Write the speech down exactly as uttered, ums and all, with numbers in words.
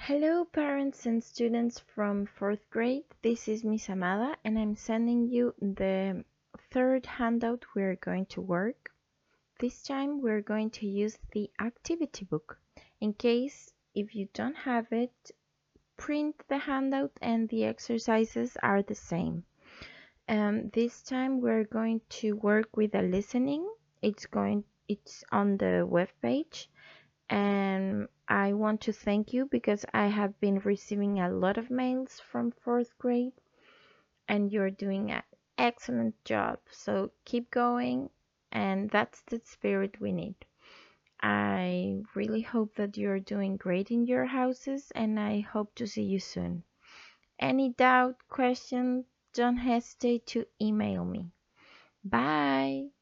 Hello, parents and students from fourth grade. This is Miss Amada, and I'm sending you the third handout we're going to work. This time, we're going to use the activity book. In case if you don't have it, print the handout and the exercises are the same. Um, this time, we're going to work with a listening. It's going. It's on the web page, and I want to thank you because I have been receiving a lot of mails from fourth grade and you're doing an excellent job. So keep going, and that's the spirit we need. I really hope that you're doing great in your houses, and I hope to see you soon. Any doubt, question, don't hesitate to email me. Bye.